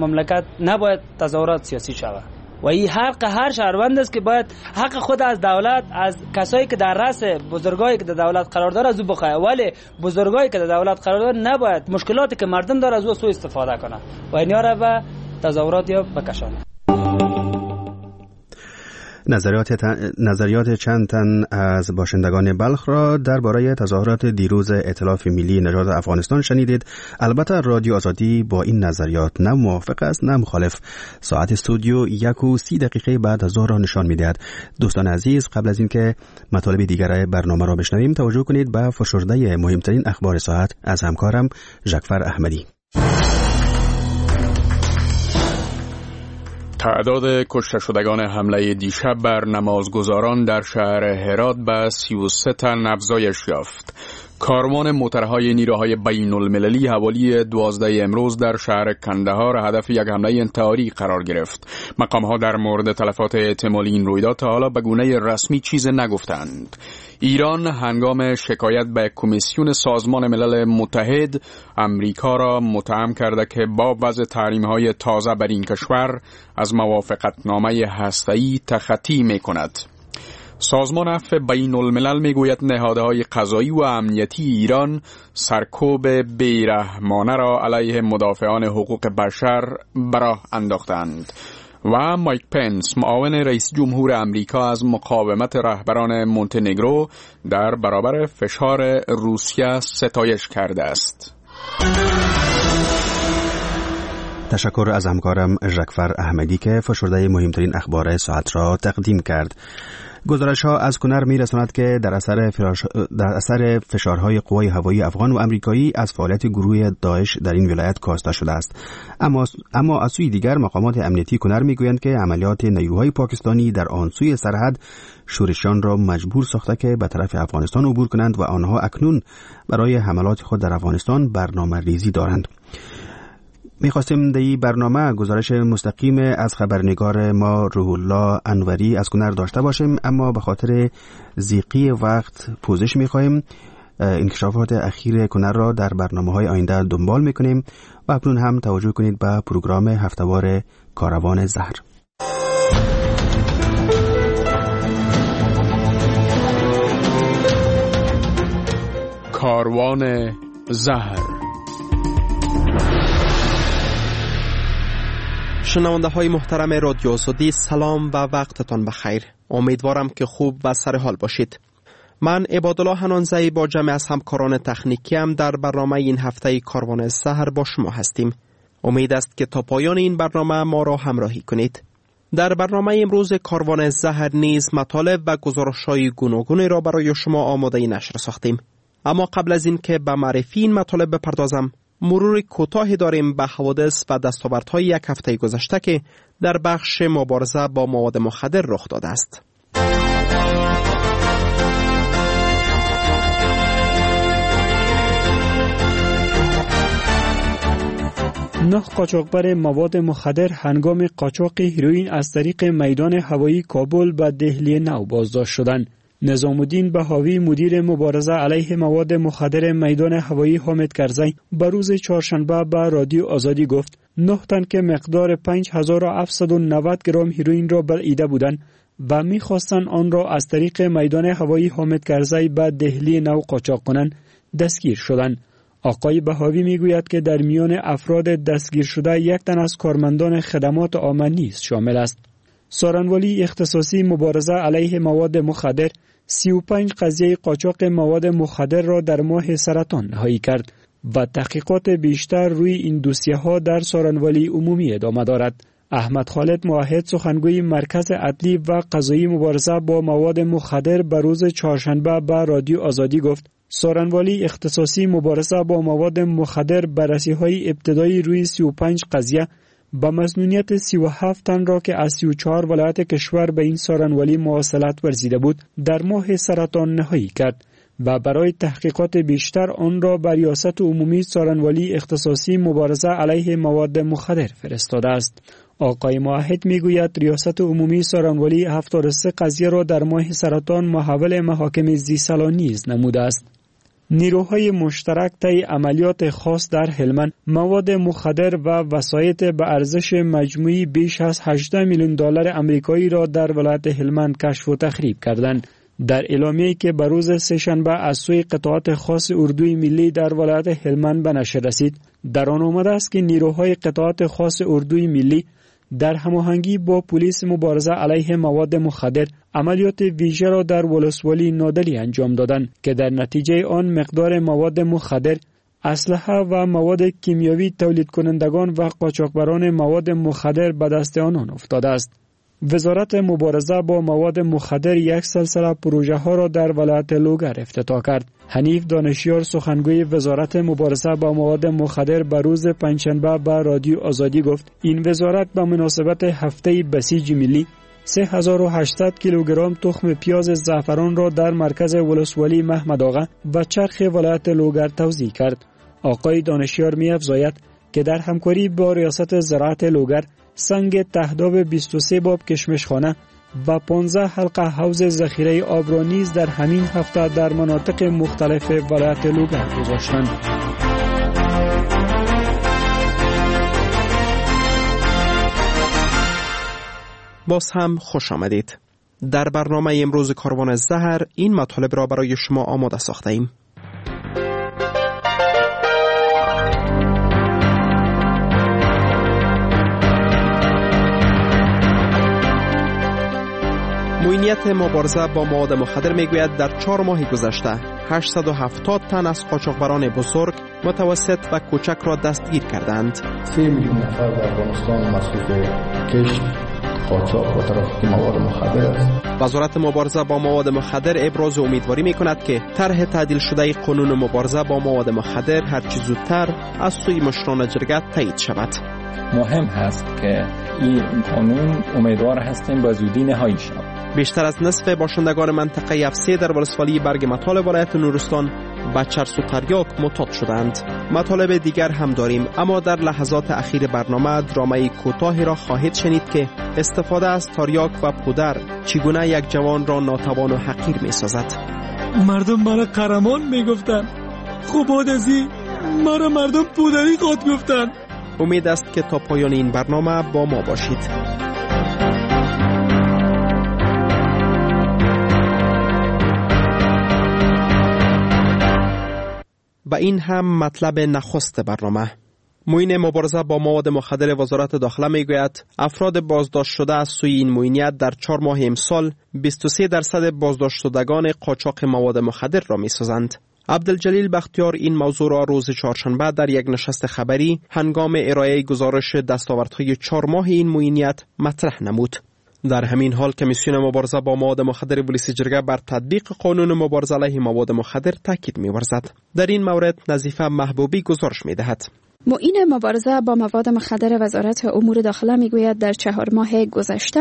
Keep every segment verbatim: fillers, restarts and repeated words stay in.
مملکت نباید تظاهرات سیاسی شود و این حق هر شهروند است که باید حق خود از دولت، از کسایی که در رأس بزرگایی که در دولت قرار داره از او بخواه، ولی بزرگایی که در دولت قرار داره نباید مشکلاتی که مردم داره از او سوء استفاده کنه و اینها را به تظاهرات یا بکشانه. نظریات, تن... نظریات چند تن از باشندگان بلخ را درباره تظاهرات دیروز ائتلاف ملی نژاد افغانستان شنیدید. البته رادیو آزادی با این نظریات نه موافق است نه مخالف. ساعت استودیو یک و سی دقیقه بعد از ظهر را نشان می‌دهد. دوستان عزیز، قبل از اینکه مطالب دیگر برنامه را بشنویم توجه کنید به فشرده مهمترین اخبار ساعت از همکارم ژکفر احمدی. تعداد کشته شدگان حمله دیشب بر نمازگزاران در شهر هرات به سی و سه تن افزایش یافت. کاروان موترهای نیروهای بین المللی حوالی دوازده امروز در شهر کندهار هدف یک حمله انتحاری قرار گرفت. مقام‌ها در مورد تلفات احتمالی این رویداد تا حالا به گونه رسمی چیز نگفتند. ایران هنگام شکایت به کمیسیون سازمان ملل متحد امریکا را متهم کرده که با وضع تحریم‌های تازه بر این کشور از موافقتنامه هسته‌ای تخطی می‌کند. سازمان عفو بین الملل میگوید نهادهای قضایی و امنیتی ایران سرکوب بیرحمانه را علیه مدافعان حقوق بشر براه انداختند. و مایک پنس معاون رئیس جمهور امریکا از مقاومت رهبران مونتنگرو در برابر فشار روسیه ستایش کرده است. تشکر از همکارم ژکفر احمدی که فشرده مهمترین اخبار ساعت را تقدیم کرد. گزارش‌ها از کنر می‌رساند که در اثر در اثر فشارهای قوای هوایی افغان و امریکایی از فعالیت گروه داعش در این ولایت کاسته شده است. اما اما از سوی دیگر مقامات امنیتی کنر می‌گویند که عملیات نیروهای پاکستانی در آن سوی سرحد شورشیان را مجبور ساخته که به طرف افغانستان عبور کنند و آنها اکنون برای حملات خود در افغانستان برنامه‌ریزی دارند. می‌خواستیم در این برنامه گزارش مستقیم از خبرنگار ما روح الله انوری از کنر داشته باشیم، اما به خاطر ضیقی وقت پوزش می‌خواهیم. انکشافات اخیر کنر را در برنامه‌های آینده دنبال می‌کنیم و اکنون هم توجه کنید به پروگرام هفته‌وار کاروان زهر. کاروان زهر. شنونده های محترم رادیو آزادی، سلام و وقتتان بخیر. امیدوارم که خوب و سر حال باشید. من عبادالله حنانزه‌ای با جمع از همکاران تکنیکی هم در برنامه این هفته کاروان زهر با شما هستیم. امید است که تا پایان این برنامه ما را همراهی کنید. در برنامه امروز کاروان زهر نیز مطالب و گزارش‌های گوناگونی را برای شما آماده نشر ساختیم. اما قبل از این که به معرفی این مطالب بپردازم، مرور کوتاهی داریم به حوادث و دستاوردهای یک هفته گذشته که در بخش مبارزه با مواد مخدر رخ داده است. نه قاچاقبر مواد مخدر هنگام قاچاق هیروئین از طریق میدان هوایی کابل به دهلی نو بازداشت شدند. نظام الدین بهاوی مدیر مبارزه علیه مواد مخدر میدان هوایی حامد کرزی به روز چهارشنبه به رادیو آزادی گفت نه تن که مقدار پنج هزار و هفتصد و نود گرم هیروئین را بلعیده بودند و می‌خواستند آن را از طریق میدان هوایی حامد کرزی به دهلی نو قاچاق کنند دستگیر شدند. آقای بهاوی میگوید که در میان افراد دستگیر شده یک تن از کارمندان خدمات عامه نیز شامل است. سارنوالی اختصاصی مبارزه علیه مواد مخدر سی و پنج قضیه قاچاق مواد مخدر را در ماه سرطان نهایی کرد و تحقیقات بیشتر روی این دوسیه ها در سارنوالی عمومی ادامه دارد. احمد خالد موحد سخنگوی مرکز عدلی و قضایی مبارزه با مواد مخدر به روز چهارشنبه به رادیو آزادی گفت سارنوالی اختصاصی مبارزه با مواد مخدر بررسی‌های ابتدایی روی سی و پنج قضیه با مسئولیت سی و هفت تن را که از سی و چهار ولایت کشور به این سارنوالی مواصلت ورزیده بود در ماه سرطان نهایی کرد و برای تحقیقات بیشتر آن را بر ریاست عمومی سارنوالی اختصاصی مبارزه علیه مواد مخدر فرستاده است. آقای موحد میگوید ریاست عمومی سارنوالی هفتاد و سه قضیه را در ماه سرطان محول محاکم زیسالان نیز نموده است. نیروهای مشترک طی عملیات خاص در هلمند مواد مخدر و وسایط به ارزش مجموعی بیش از هجده میلیون دلار آمریکایی را در ولایت هلمند کشف و تخریب کردند. در اعلامیه‌ای که به روز سه‌شنبه از سوی قطعات خاص اردوی ملی در ولایت هلمند به نشر رسید، در آن آمده است که نیروهای قطعات خاص اردوی ملی در هماهنگی با پلیس مبارزه علیه مواد مخدر عملیات ویژه را در ولسوالی نادلی انجام دادند که در نتیجه آن مقدار مواد مخدر، اسلحه و مواد کیمیاوی تولید کنندگان و قاچاقبران مواد مخدر به دست آنان افتاده است. وزارت مبارزه با مواد مخدر یک سلسله پروژه ها را در ولایت لوگر افتتاح کرد. حنیف دانشیار سخنگوی وزارت مبارزه با مواد مخدر به روز پنجشنبه به رادیو آزادی گفت این وزارت به مناسبت هفته بسیج ملی سه هزار و هشتصد کیلوگرم تخم پیاز زعفران را در مرکز ولسوالی محمد آقا و چرخ ولایت لوگر توزیع کرد. آقای دانشیار می افزاید که در همکاری با ریاست زراعت لوگر سنگ تهداب بیست و سه باب کشمشخانه و پانزده حلقه حوض ذخیره آب را نیز در همین هفته در مناطق مختلف ولایت لوگر گذاشتند. باز هم خوش آمدید. در برنامه امروز کاروان زهر این مطالب را برای شما آماده ساخته ایم. موینیت مبارزه با مواد مخدر میگوید در چهار ماه گذشته هشتصد و هفتاد تن از قاچاقبران بزرگ، متوسط و کوچک را دستگیر کردند. سه میلیون نفر در افغانستان مصروف کشت، قاچاق و ترافیک مواد مخدر است. وزارت مبارزه با مواد مخدر ابراز امیدواری میکند که طرح تعدیل شده قانون مبارزه با مواد مخدر هرچه زودتر از سوی مشران جرگه تایید شود. مهم هست که این قانون امیدوار هستیم با زودی نهایی شود. بیشتر از نصف باشندگان منطقه اف سه در ولسوالی برگ مطال ولایت نورستان به چرس و تریاک معتاد شدند. مطالب دیگر هم داریم، اما در لحظات اخیر برنامه درامه کوتاهی را خواهید شنید که استفاده از تریاک و پودر چگونه یک جوان را ناتوان و حقیر می سازد. مردم مرا قهرمان می گفتن، خوب آدزی مرا مردم پودری خود گفتن. امید است که تا پایان این برنامه با ما باشید. و این هم مطلب نخست برنامه. معین مبارزه با مواد مخدر وزارت داخله میگوید افراد بازداشت شده از سوی این معینیت در چهار ماه امسال بیست و سه درصد بازداشت شدگان قاچاق مواد مخدر را میسازند. عبدالجلیل بختیار این موضوع را روز چهارشنبه در یک نشست خبری هنگام ارائه گزارش دستاوردهای چهار ماه این معینیت مطرح نمود. در همین حال کمیسیون مبارزه با مواد مخدر پلیس جرگه بر تطبیق قانون مبارزه علیه مواد مخدر تاکید می‌ورزد. در این مورد نظیفه محبوبی گزارش می‌دهد. معین مبارزه با مواد مخدر وزارت امور داخله میگوید در چهار ماه گذشته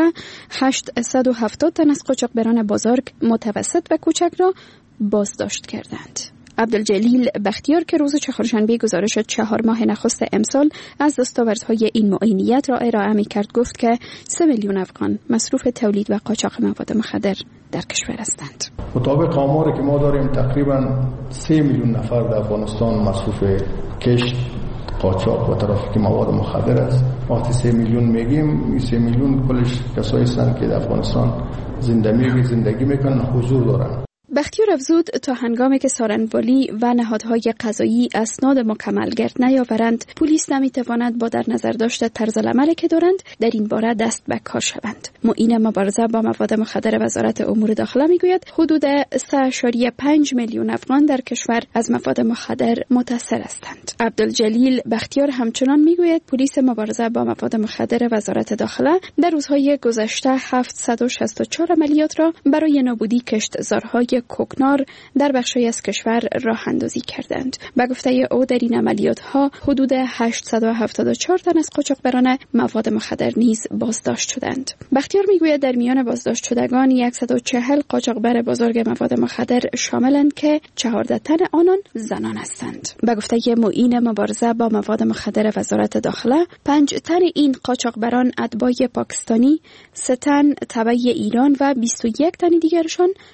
هشتصد و هفتاد تن از قاچاقبران بزرگ، متوسط و کوچک را بازداشت کردند. عبدالجلیل بختیار که روز چهارشنبه گزارش چهار ماه نخست امسال از دستاوردهای این معینیت را ارائه می کرد گفت که سه میلیون افغان مصروف تولید و قاچاق مواد مخدر در کشور هستند. مطابق آماری که ما داریم تقریبا سه میلیون نفر در افغانستان مصروف کشت، قاچاق و ترافیک مواد مخدر است. وقتی سه میلیون میگیم، این سه میلیون کلش کسایی هستند که در افغانستان زندگی زندگی میکنن، حضور دارن. بختیار افزود تا هنگامی که سارنوالی و نهادهای قضایی اسناد مکمل گرد نیاورند، پلیس نمیتواند با در نظر داشته طرز العملی که دارند در این باره دست به کار شوند. معین مبارزه با مواد مخدر وزارت امور داخله میگوید حدود سه ممیز پنج میلیون افغان در کشور از مواد مخدر متاثر هستند. عبدالجلیل بختیار همچنان میگوید پلیس مبارزه با مواد مخدر وزارت داخله در روزهای گذشته هفتصد و شصت و چهار عملیات را برای نابودی کشتزارهای کوکنار در بخشی از کشور راه اندازی کردند. به گفته او در این عملیات ها حدود هشتصد و هفتاد و چهار تن از قاچاقبران مواد مخدر نیز بازداشت شدند. بختیار میگوید در میان بازداشت شدگان صد و چهل قاچاقبر بزرگ مواد مخدر شاملند که چهارده تن آنان زنان هستند. به گفته معین مبارزه با مواد مخدر وزارت داخله، پنج تن این قاچاقبران اتباع پاکستانی، سه تن تبع ایران و بیست و یک تن دیگرشان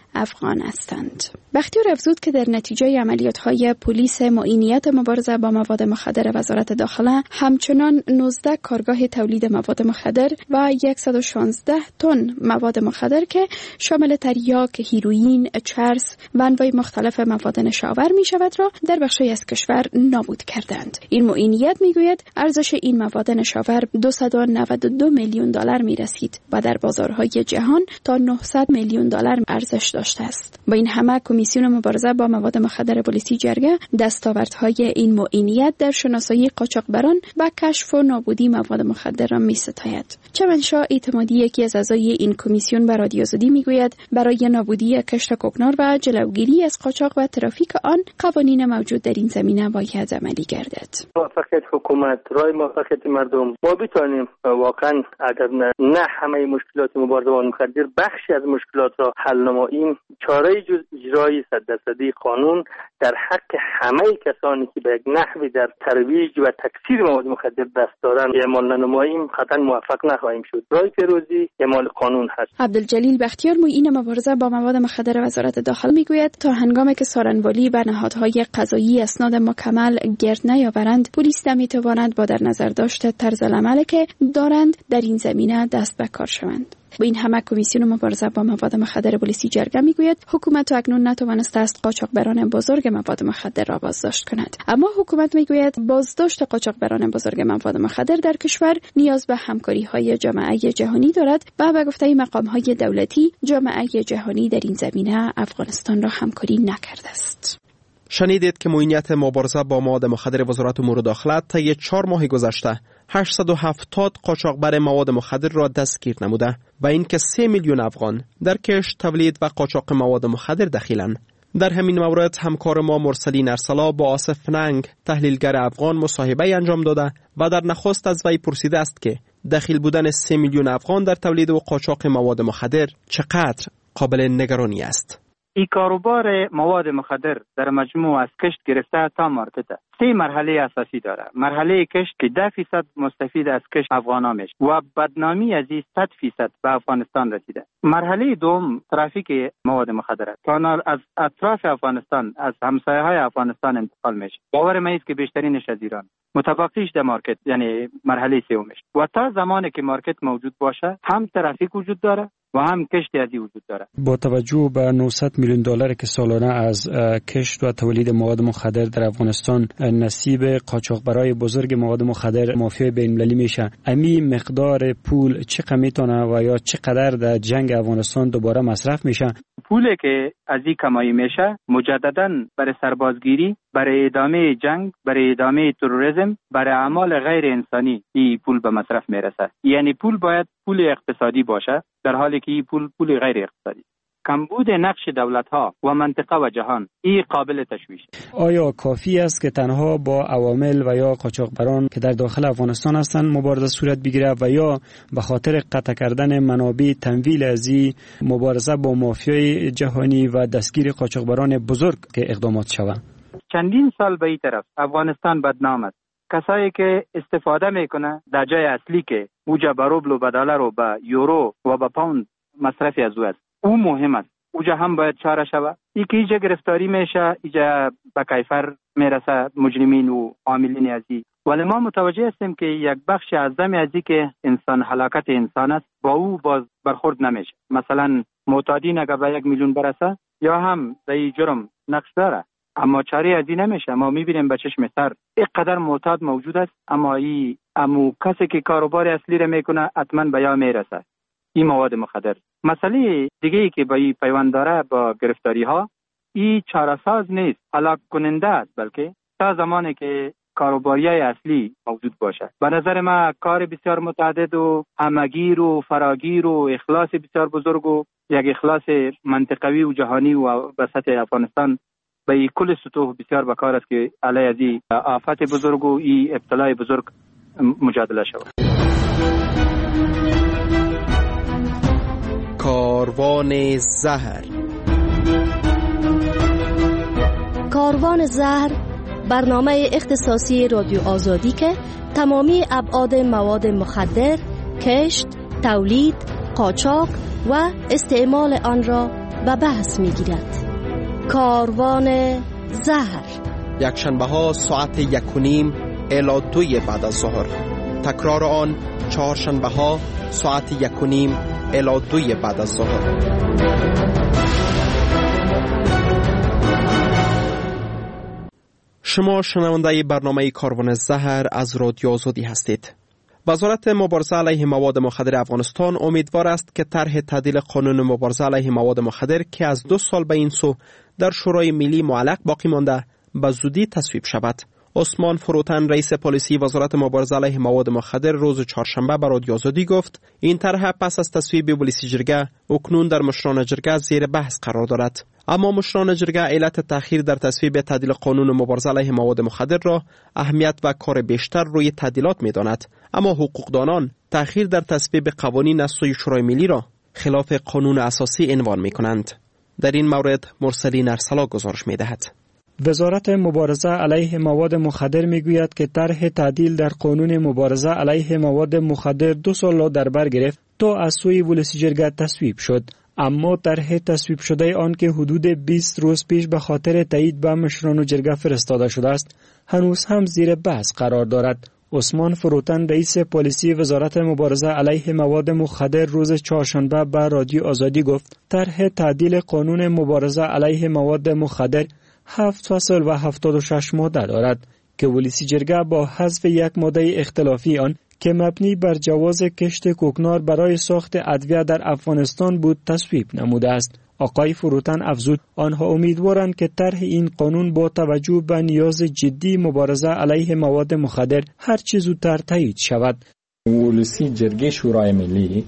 افغان هستند. بختیار افزود که در نتیجه عملیات‌های پلیس معینیت مبارزه با مواد مخدر وزارت داخله همچنان نوزده کارگاه تولید مواد مخدر و صد و شانزده تن مواد مخدر که شامل تریاک، هیروئین، چرس و انواع مختلف مواد نشاور می شود را در بخشی از کشور نابود کردند. این معینیت می گوید ارزش این مواد نشاور دویست و نود و دو میلیون دلار می رسید و در بازارهای جهان تا نهصد میلیون دلار ارزش داشته است. با این همه کمیسیون مبارزه با مواد مخدر پلیسی جرگه دستاوردهای این معینیت در شناسایی قاچاقبران و کشف و نابودی مواد مخدر را می ستاید. چمنشاه اعتمادی، یکی از اعضای این کمیسیون، به رادیو آزادی میگوید برای نابودی کشت کوکنار و جلوگیری از قاچاق و ترافیک آن قوانین موجود در این زمینه باید عملی گردد. موفقیت حکومت، رای موفقیت مردم، ما بتوانیم واقعا اگر نه, نه همه مشکلات مبارزه با مخدر، بخشی از مشکلات را حل نماییم، چاره جز اجرای صد درصدی قانون در حق همه کسانی که به یک نحوی در ترویج و تکثیر مواد مخدر دست دارند اعمال نماییم، قطعا موفق نخواهیم شد. راه پیروزی اعمال قانون هست. عبدالجلیل بختیار، معین مبارزه با مواد مخدر وزارت داخل، میگوید تا هنگامی که سارنوالی و نهادهای قضایی اسناد مکمل گرد نیاورند، پلیس نمیتواند با در نظر داشت طرز عملی که دارند در این زمینه دست به کار شوند. با این همه کمیسیون مبارزه با مواد مخدر پلیسی جرگه میگوید حکومت اکنون نتوانسته است قاچاقبران بزرگ مواد مخدر را بازداشت کند. اما حکومت میگوید بازداشت قاچاقبران بزرگ مواد مخدر در کشور نیاز به همکاری های جامعه جهانی دارد و به گفته مقام های دولتی جامعه جهانی در این زمینه افغانستان را همکاری نکرده است. شنیدید که معینیت مبارزه با مواد مخدر وزارت امور داخله طی چهار ماه گذشته هشتصد و هفتاد قاچاقبر مواد مخدر را دستگیر نموده و اینکه سه میلیون افغان در کشت، تولید و قاچاق مواد مخدر دخیلند. در همین مورد همکار ما مرسلین ارسلا با آصف ننگ، تحلیلگر افغان، مصاحبه انجام داده و در نخست از وی پرسیده است که دخیل بودن سه میلیون افغان در تولید و قاچاق مواد مخدر چقدر قابل نگرانی است. این کاروبار مواد مخدر در مجموع از کشت گرفته تا مارکت سه مرحله اساسی داره. مرحله کشت که ده فیصد مستفید از کشت افغانا میشه و بدنامی از این صد فیصد به افغانستان رسیده. مرحله دوم ترافیک مواد مخدر کانال از اطراف افغانستان، از همسایه های افغانستان انتقال میشه. باور من است که بیشترینش از ایران، متبقیش در مارکت، یعنی مرحله سومش. و تا زمانی که مارکت موجود باشه هم ترافیک وجود داره و هم کشت ازی وجود داره. با توجه به نهصد میلیون دلار که سالانه از کشت و تولید مواد مخدر در افغانستان نصیب قاچاقبرای بزرگ مواد مخدر مافیای بین‌المللی میشه، امی مقدار پول چقدر میتونه و یا چقدر در جنگ افغانستان دوباره مصرف میشه؟ پولی که از این کمایی میشه مجددا برای سربازگیری، برای ادامه جنگ، برای ادامه تروریسم، برای اعمال غیر انسانی این پول به مصرف میرسه. یعنی پول باید پول اقتصادی باشه، در حالی که این پول پول غیر اقتصادی. کمبود نقش دولت‌ها و منطقه و جهان این قابل تشویش. آیا کافی است که تنها با عوامل و یا قاچاقبران که در داخل افغانستان هستند مبارزه صورت بگیره و یا به خاطر قطع کردن منابع تمویل از این مبارزه با مافیای جهانی و دستگیر قاچاقبران بزرگ که اقدامات شود؟ چندین سال به این طرف افغانستان بدنام است. کسایی که استفاده میکنه در جای اصلی که اوجا به روبل و به دلار و به یورو و به پوند مصرفی از او است، او مهم است. اوجا هم باید چاره شود. ای که ایجا گرفتاری میشه، ایجا به کیفر میرسه مجرمین و عاملین ازی. ولی ما متوجه هستیم که یک بخش اعظمی از این که انسان هلاکت انسان است با او باز برخورد نمیشه. مثلا معتادین اگر به یک میلیون برسه یا هم در این جرم نقش داره، اما چاره ازی نمیشه. ما میبینیم به چشم سر اینقدر معتاد موجود است، اما ای امو کسی که کاروبار اصلی را میکنه حتما به یا میرسه این مواد مخدر. مسئله دیگه ای که با این پیوند داره با گرفتاری ها، این چاره ساز نیست، هلاک کننده است، بلکه تا زمانی که کاروباریای اصلی موجود باشه. به نظر من کار بسیار متعدد و همگیر و فراگیر و اخلاص بسیار بزرگ و یک اخلاص منطقوی و جهانی و به سطح افغانستان به کل سطوح بسیار بکار است که علیه از این آفت بزرگ و این ابتلای بزرگ مجادله شود. کاروان زهر. کاروان زهر برنامه اختصاصی رادیو آزادی که تمامی ابعاد مواد مخدر، کشت، تولید، قاچاق و استعمال آن را به بحث می گیرد. کاروان زهر، یک شنبه ها ساعت یک و نیم الی دوی بعد از ظهر. تکرار آن چهار شنبه ها ساعت یک و نیم الی دوی بعد از ظهر. شما شنونده برنامه کاروان زهر از رادیو آزادی هستید. وزارت مبارزه علیه مواد مخدر افغانستان امیدوار است که طرح تعدیل قانون مبارزه علیه مواد مخدر که از دو سال به این سو در شورای ملی معلق باقی مانده به زودی تصویب شود. عثمان فروتن رئیس پلیسی وزارت مبارزه علیه مواد مخدر روز چهارشنبه به رادیو آزادی گفت این طرح پس از تصویب پلیسی جرگه اکنون در مشران جرگه زیر بحث قرار دارد. اما مشران جرگه علت تأخیر در تصویب تعدیل قانون مبارزه علیه مواد مخدر را اهمیت و کار بیشتر روی تعدیلات می‌داند. اما حقوقدانان تأخیر در تصویب قوانین از سوی شورای ملی را خلاف قانون اساسی عنوان می‌کنند. در این مورد مرسلین ارسلا گزارش می‌دهد. وزارت مبارزه علیه مواد مخدر میگوید که طرح تعدیل در قانون مبارزه علیه مواد مخدر دو سال را در بر گرفت تا از سوی ولسی جرگه تصویب شد. اما طرح تصویب شده آن که حدود بیست روز پیش به خاطر تایید به مشران جرگه فرستاده شده است هنوز هم زیر بحث قرار دارد. عثمان فروتن رئیس پلیسی وزارت مبارزه علیه مواد مخدر روز چهارشنبه به رادیو آزادی گفت طرح تعدیل قانون مبارزه علیه مواد مخدر هفت فصل و هفتاد و شش ماده دارد که ولسی جرگه با حذف یک ماده اختلافی آن که مبنی بر جواز کشت کوکنار برای ساخت ادویه در افغانستان بود تصویب نموده است. آقای فروتن افزود آنها امیدوارند که طرح این قانون با توجه به نیاز جدی مبارزه علیه مواد مخدر هر چه زودتر تایید شود. ولسی جرگه شورای ملی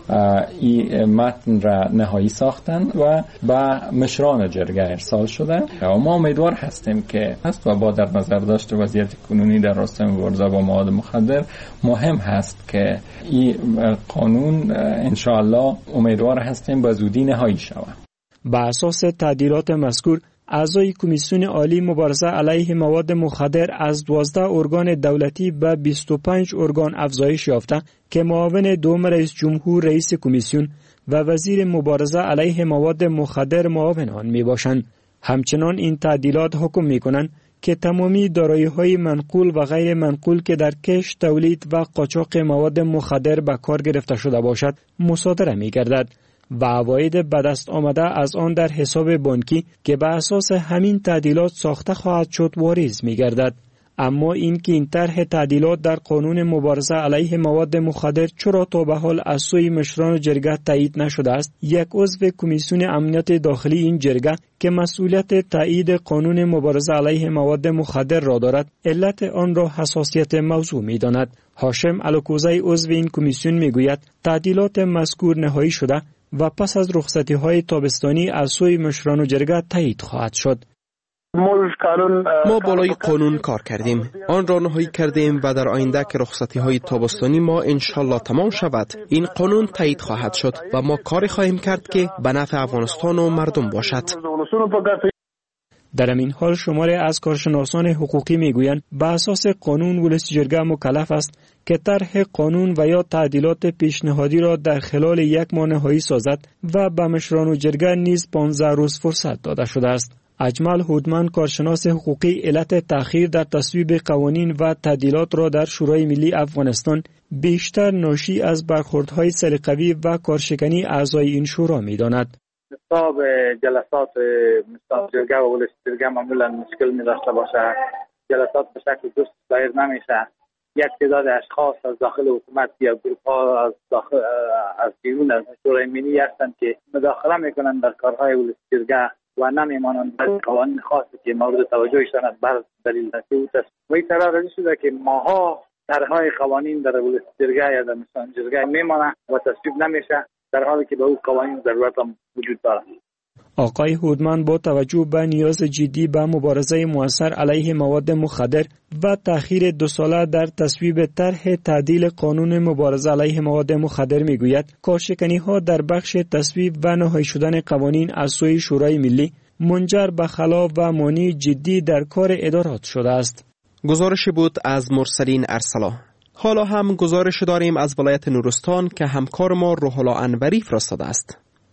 این متن را نهایی ساختن و به مشران جرگه ارسال شده و ما امیدوار هستیم که هست و با در نظر داشت وضعیت کنونی در راستای مبارزه با مواد مخدر مهم هست که این قانون انشاءالله امیدوار هستیم به زودی نهایی شود. به اساس تعدیلات مذکور اعضای کمیسیون عالی مبارزه علیه مواد مخدر از دوازده ارگان دولتی به بیست و پنج ارگان افزایش یافته که معاون دوم رئیس جمهور رئیس کمیسیون و وزیر مبارزه علیه مواد مخدر معاون آن می باشند. همچنان این تعدیلات حکم می کنند که تمامی دارایی‌های منقول و غیر منقول که در کشت، تولید و قاچاق مواد مخدر به کار گرفته شده باشد مصادره می گردد و عواید به دست آمده از آن در حساب بانکی که به اساس همین تعدیلات ساخته خواهد شد واریز می گردد. اما این که این طرح تعدیلات در قانون مبارزه علیه مواد مخدر چرا تا به حال از سوی مشران جرگه تایید نشده است، یک عضو کمیسیون امنیت داخلی این جرگه که مسئولیت تایید قانون مبارزه علیه مواد مخدر را دارد علت آن را حساسیت موضوع می داند. هاشم الکوزی عضو این کمیسیون می گوید تعدیلات مذکور نهایی شده و پس از رخصتی های تابستانی از سوی مشران و جرگه تایید خواهد شد. ما بالای قانون کار کردیم، آن را نهایی کردیم و در آینده که رخصتی های تابستانی ما انشالله تمام شود این قانون تایید خواهد شد و ما کاری خواهیم کرد که به نفع افغانستان و مردم باشد. در این حال شماری از کارشناسان حقوقی میگویند به اساس قانون ولسی جرگه مکلف است که طرح قانون و یا تعدیلات پیشنهادی را در خلال یک ماه نهایی سازد و به مشران و جرگه نیز پانزده روز فرصت داده شده است. اجمل هودمن کارشناس حقوقی علت تأخیر در تصویب قوانین و تعدیلات را در شورای ملی افغانستان بیشتر ناشی از برخوردهای سلیقه‌ای و کارشکنی اعضای این شورا می‌داند. حساب جلسات مثلا جرگه و ولسی جرگه معمولا مشکل می داشته باشه، جلسات به شکل درست دایر نمیشه. یک تعداد اشخاص از داخل حکومت یا گروه ها از داخل از بیرون از شورای ملی هستند که مداخله میکنن در کارهای ولسی جرگه و نمیمانند در قوانین خاصی که مورد توجهشان است بر دلیل تصویب و این طرح رد شده که ماها طرحهای قوانین در ولسی جرگه یا در مثلا جرگه میمانه و تصویب نمیشه در حالی که به اون قوانین ضرورت هم وجود دارد. آقای هودمن با توجه به نیاز جدی به مبارزه مؤثر علیه مواد مخدر و تأخیر دو ساله در تصویب طرح تعدیل قانون مبارزه علیه مواد مخدر میگوید کارشکنی ها در بخش تصویب و نهایی شدن قوانین از سوی شورای ملی منجر به خلاف و مانع جدی در کار ادارات شده است. گزارش بود از مرسلین ارسلا. حالا هم گزارش داریم از ولایت نورستان که همکار ما روح الله انوری فرستاده است.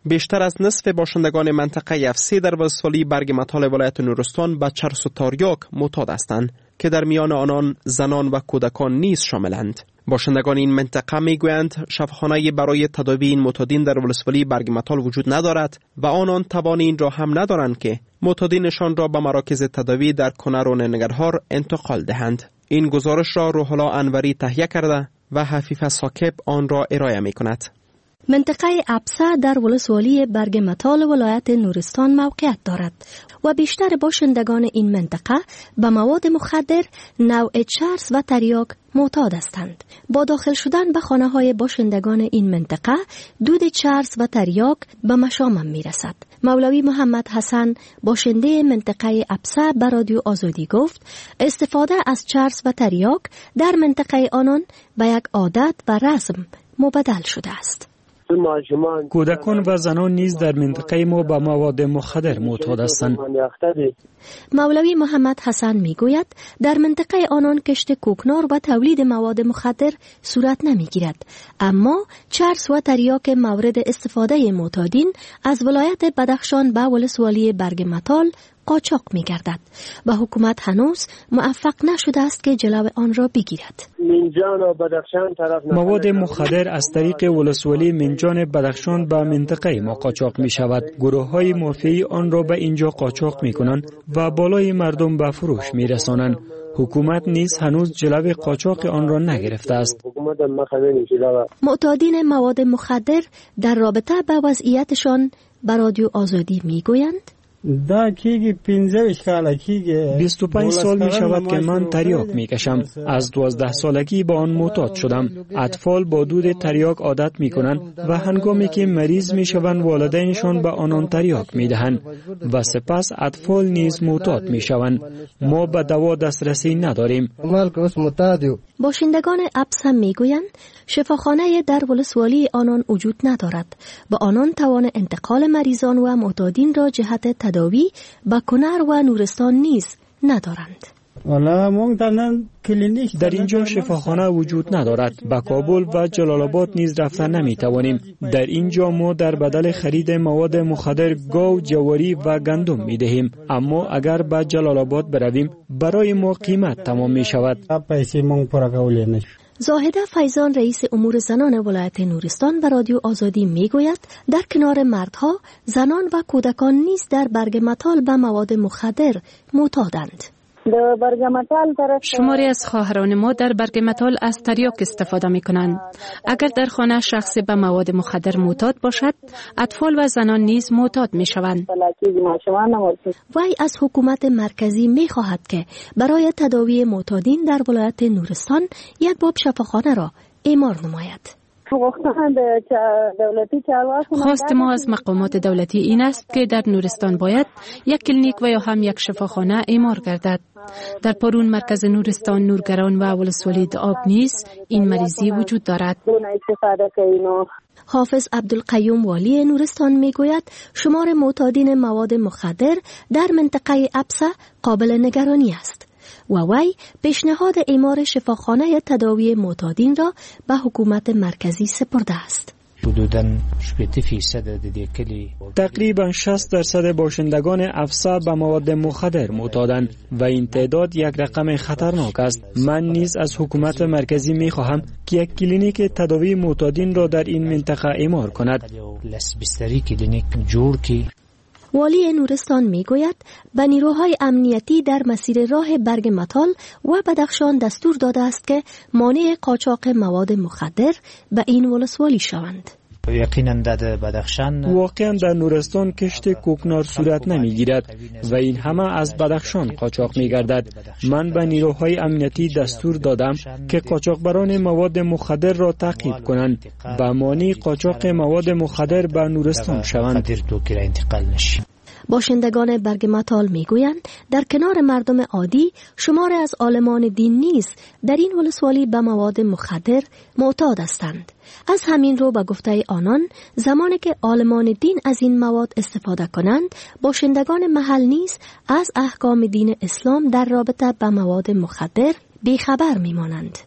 بیشتر از نصف باشندگان منطقه اف سه در ولسوالی برگ مطال ولایت نورستان به چرس و تاریاک معتاد هستند که در میان آنان زنان و کودکان نیز شاملند. باشندگان این منطقه میگویند شفاخانه برای تداوی این معتادین در ولسوالی برگ مطال وجود ندارد و آنان توان این را هم ندارند که معتادینشان را به مراکز تداوی در کنر و ننگرهار انتقال دهند. این گزارش را روح الله انوری تهیه کرده و حفیظ ساکب آن را ارائه می کند. منطقه ابسا در ولسوالی برگ مطال ولایت نورستان موقعیت دارد و بیشتر باشندگان این منطقه به مواد مخدر نوع چرس و تریاک معتاد هستند. با داخل شدن به خانه های باشندگان این منطقه دود چرس و تریاک به مشامم می رسد. مولوی محمد حسن باشنده منطقه ابسا به رادیو آزادی گفت استفاده از چرس و تریاک در منطقه آنان به یک عادت و رسم مبدل شده است. کودکان و زنان نیز در منطقه ما به مواد مخدر معتاد هستند. مولوی محمد حسن میگوید در منطقه آنان کشت کوکنار و تولید مواد مخدر صورت نمیگیرد، اما چرس و تریاک مورد استفاده معتادین از ولایت بدخشان به ولسوالی برگ مطال قاچاق می گردد و حکومت هنوز موفق نشده است که جلو آن را بگیرد. مواد مخدر از طریق ولسوالی منجان بدخشان به منطقه ما قاچاق می شود. گروه های مافیایی آن را به اینجا قاچاق می کنند و بالای مردم به فروش می رسانند. حکومت نیز هنوز جلو قاچاق آن را نگرفته است. معتادین مواد مخدر در رابطه با وضعیتشان به رادیو آزادی می گویند بیست و پنج سال می شود که من تریاک می کشم. از دوازده سالگی با آن معتاد شدم. اطفال با دود تریاک عادت می کنند و هنگامی که مریض می شوند والدینشان به آنان تریاک می دهند و سپس اطفال نیز معتاد می شوند. ما به دوا دسترسی نداریم. باشندگان ابسا می گویند شفاخانه در ولسوالی آنان وجود ندارد و آنان توان انتقال مریضان و معتادین را جهت تداوی به کنر و نورستان نیز ندارند. در اینجا شفاخانه وجود ندارد. به کابل و جلال آباد نیز رفتن نمی توانیم. در اینجا ما در بدل خرید مواد مخدر گاو، جواری و گندم می دهیم، اما اگر به جلال آباد برویم برای ما قیمت تمام می شود. زاهده فیضان رئیس امور زنان ولایت نورستان و رادیو آزادی می گوید در کنار مردها زنان و کودکان نیز در برگ مطال به مواد مخدر معتادند. شماری از خواهران ما در برگ مطال از تریاک استفاده می کنند. اگر در خانه شخصی به مواد مخدر معتاد باشد، اطفال و زنان نیز معتاد می شوند. وی از حکومت مرکزی می خواهد که برای تداوی معتادین در ولایت نورستان یک باب شفاخانه را اعمار نماید. خواست ما از مقامات دولتی این است که در نورستان باید یک کلینیک و یا هم یک شفاخانه اعمار گردد. در پارون مرکز نورستان، نورگران و ولسوالی دعاب نیز این مریضی وجود دارد. حافظ عبدالقیوم والی نورستان می گوید شمار معتادین مواد مخدر در منطقه ابسا قابل نگرانی است و وی پیشنهاد اعمار شفاخانه تداوی معتادین را به حکومت مرکزی سپرده است. تقریبا شصت درصد باشندگان ابسا به مواد مخدر معتادند و این تعداد یک رقم خطرناک است. من نیز از حکومت مرکزی می خواهم که یک کلینیک تداوی معتادین را در این منطقه اعمار کند. والی نورستان می گوید به نیروهای امنیتی در مسیر راه برگ مطال و بدخشان دستور داده است که مانع قاچاق مواد مخدر به این ولسوالی شوند. یقینا در بدخشان واقعا در نورستان کشت کوکنار صورت نمی گیرد و این همه از بدخشان قاچاق می گردد. من به نیروهای امنیتی دستور دادم که قاچاقبران مواد مخدر را تعقیب کنند و مانع قاچاق مواد مخدر به نورستان شوند. باشندگان برگ مطال می گویند در کنار مردم عادی شمار از عالمان دین نیز در این ولسوالی به مواد مخدر معتاد هستند. از همین رو به گفته آنان زمانی که عالمان دین از این مواد استفاده کنند، باشندگان محل نیز از احکام دین اسلام در رابطه با مواد مخدر بیخبر می مانند.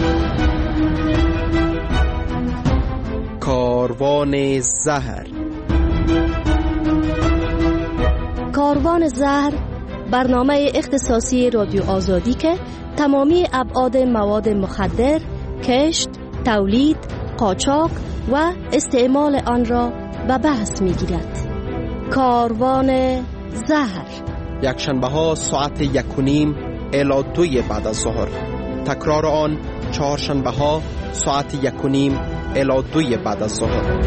کاروان زهر کاروان زهر برنامه اختصاصی رادیو آزادی که تمامی ابعاد مواد مخدر، کشت، تولید، قاچاق و استعمال آن را به بحث می‌گیرد. کاروان زهر یک شنبه ها ساعت یک و نیم الی دوی بعد از ظهر. تکرار آن چهار شنبه ها ساعت یک و نیم الی دوی بعد از ظهر.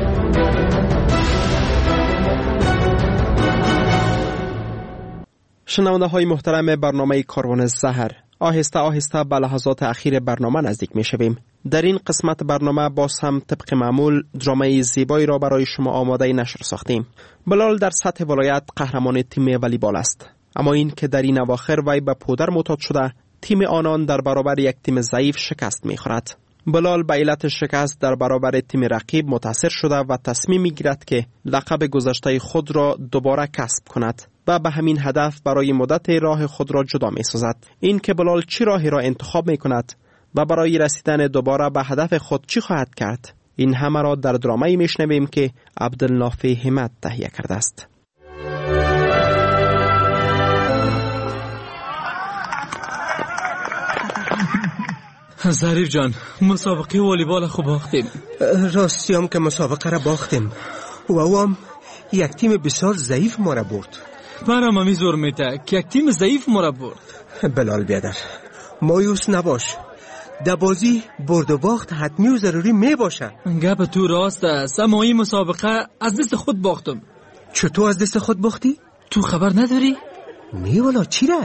شنونده های محترم برنامه کاروان زهر، آهسته آهسته به لحظات اخیر برنامه نزدیک می شویم. در این قسمت برنامه باز هم طبق معمول درامای زیبایی را برای شما آماده نشر ساختیم. بلال در سطح ولایت قهرمان تیم والیبال است، اما این که در این اواخر وی به پودر معتاد شده، تیم آنان در برابر یک تیم ضعیف شکست می خورد. بلال به علت شکست در برابر تیم رقیب متاثر شده و تصمیم می گیرد که لقب گذشته خود را دوباره کسب کند و به همین هدف برای مدت راه خود را جدا می سازد. این که بلال چی راهی را انتخاب می کند و برای رسیدن دوباره به هدف خود چی خواهد کرد، این همه را در درامه‌ای می شنویم که عبدالنافع همت تهیه کرده است. ظریف جان، مسابقه والیبال خوب باختیم. راستی هم که مسابقه را باختیم و او هم یک تیم بسیار ضعیف ما را برد. برام همی زور میته که یک تیم ضعیف ما را برد. بلال بیادر، مایوس نباش، در بازی برد و باخت حتمی و ضروری می باشه. گپ تو راست است، اما این مسابقه از دست خود باختم. چطور از دست خود باختی؟ تو خبر نداری؟ نی والا، چی را؟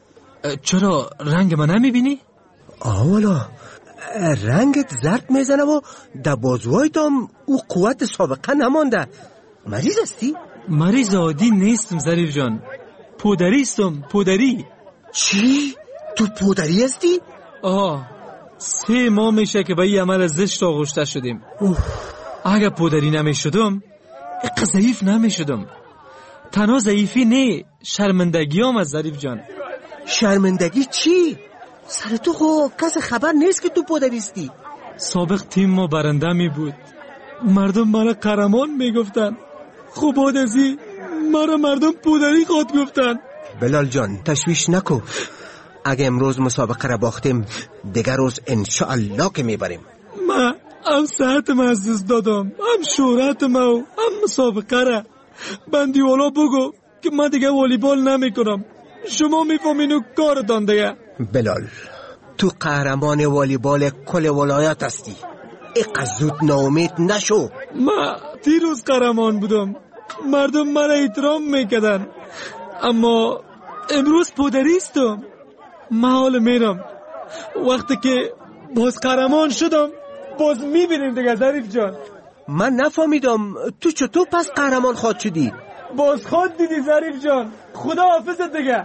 چرا رنگ من نمیبینی؟ آه والا، رنگت زرد میزنه و در بازوهای تام او قوت سابقه نمانده. مریض هستی؟ مریض عادی نیستم ظریف جان، پودری استم. پودری. چی؟ تو پودری هستی؟ آه، سه ماه میشه که به این عمل زشت آغشته شدیم. اگر پودری نمیشدم اقا ضعیف نمیشدم. تنها ضعیفی نه، شرمندگی هم از ظریف جان. شرمندگی چی؟ سر تو خو کس خبر نیست که تو پودریستی. سابق تیم ما برنده می بود، مردم مرا قهرمان می گفتن. خوب آدزی مرا مردم پودری خود گفتن. بلال جان تشویش نکو، اگه امروز مسابقه را باختیم دیگر روز انشاءالله که میبریم. من هم صحتم از دست دادم، هم شهرتم و هم مسابقه را. بندی والا بگو که من دیگه والیبال نمی کنم. شما میفهمینو کارتان دیگه. بلال، تو قهرمان والیبال کل ولایت هستی، اقا زود ناامید نشو. من دیروز قهرمان بودم، مردم مرا احترام میکردن، اما امروز پودریستم. من حال میرم، وقتی که باز قهرمان شدم باز میبینیم دیگه ظریف جان. من نفهمیدم تو چطور پس قهرمان خواد شدی؟ باز خود دیدی ظریف جان. خدا حافظت دیگه.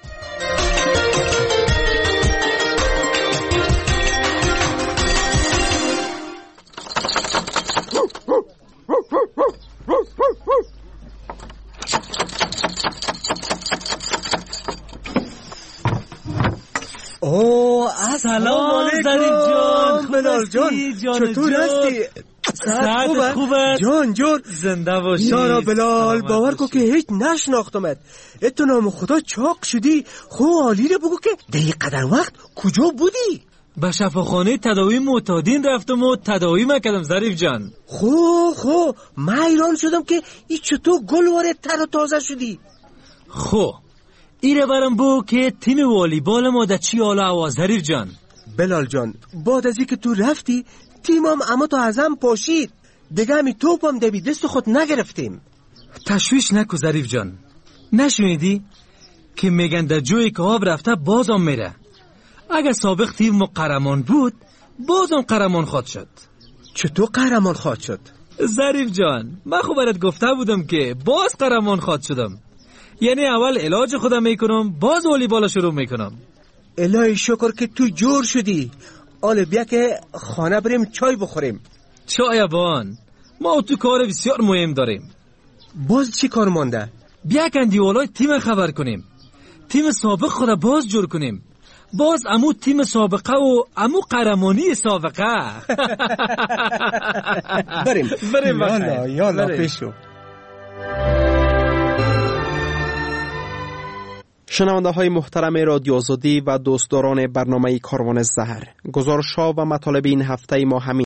اوه سلام ظریف جان. بلال جان چطور هستی؟ ساعت خوبه جان جان زنده باشی. یارا بلال باور کو که هیچ نشناختمت. اتو نام خدا چاق شدی. خو عالی رو بگو که دیگه قدر وقت کجا بودی؟ به شفاخانه تداوی معتادین رفتم و تداوی مکردم ظریف جان. خو خو من ایران شدم که ای چطور گل واره تر و تازه شدی. خو ایره برم بو که تیم والیبال ما در چی حال آواز ظریف جان. بلال جان بعد از که تو رفتی تیمم اما تو ازم پاشید دیگه، همی توپم دبی دست خود نگرفتیم. تشویش نکو ظریف جان، نشنیدی که میگن در جوی که آب رفته بازم میره. اگر سابق تیم ما قهرمان بود بازم قهرمان خواد شد. چطور قهرمان خواد شد؟ ظریف جان من خب برات گفته بودم که باز قهرمان خواد شدم. یعنی اول علاج خودم میکنم باز والیبال شروع میکنم. الهی شکر که تو جور شدی. آله بیا که خانه بریم چای بخوریم. چای بان ما تو کار بسیار مهم داریم. باز چی کار مانده؟ بیا کندی والای تیم خبر کنیم، تیم سابق خود باز جور کنیم، باز امو تیم سابقه و امو قهرمانی سابقه. بریم بریم یالا یالا پیشو. شنونده های محترم رادیو آزادی و دوستداران برنامه کاروان زهر، گزارش‌ها و مطالب این هفته ما همین